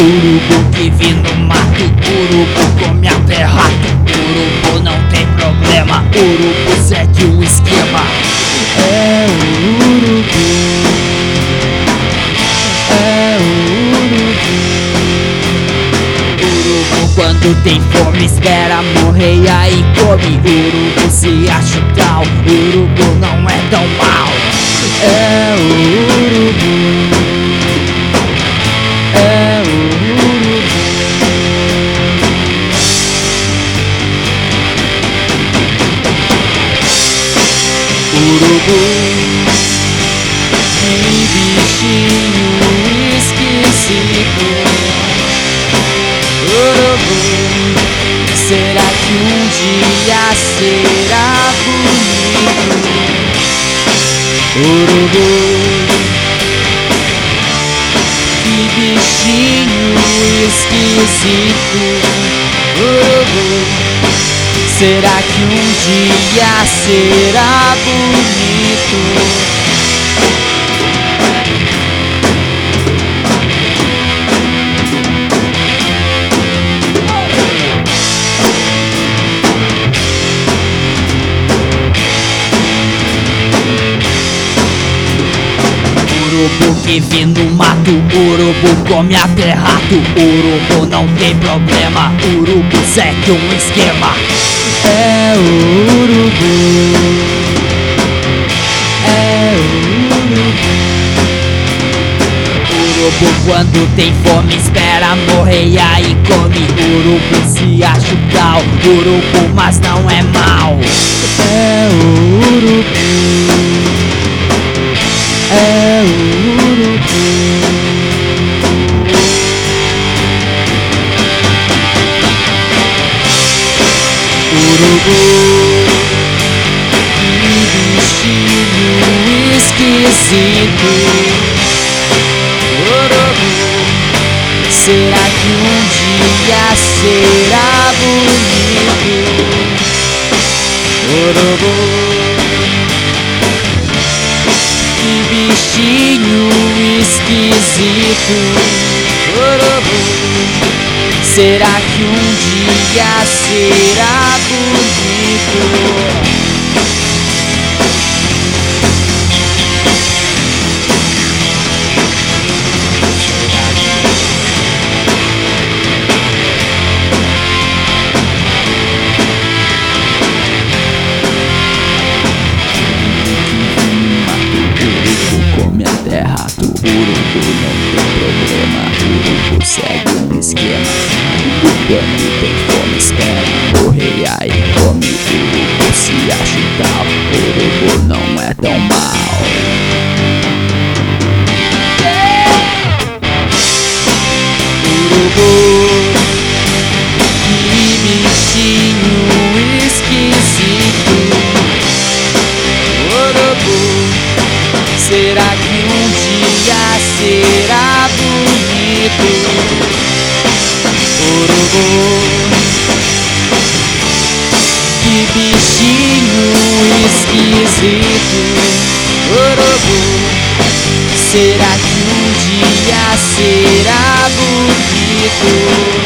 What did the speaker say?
Urubu que vi no mato, urubu come até rato. Urubu não tem problema, urubu segue um esquema. É o urubu, é o urubu. Urubu quando tem fome espera morrer e aí come. Urubu se acha o tal, urubu não é tão mal. É o urubu, é o urubu. Urubu, que bichinho esquisito. Urubu, será que um dia será bonito? Urubu, que bichinho esquisito. Urubu, será que um dia será bonito? Urubu que vi no mato, urubu come até rato. Urubu não tem problema, urubu segue um esquema. É o urubu, é o urubu. Urubu quando tem fome espera morrer e aí come. Urubu se acha o tal, urubu mas não é mal. É o urubu, é o urubu. Urubu, que bichinho esquisito. Urubu, será que um dia será bonito? Urubu, que bichinho esquisito. Urubu, será que um dia será bonito? Come até rato, urubu não tem problema, urubu segue um esquema. Quando tem fome espera morrer e aí come. Urubu se acha o tal, urubu não é tão mal. Urubu, que bichinho esquisito. Urubu, será que um dia será bonito? Urubu, que bichinho esquisito. Urubu, será que um dia será bonito?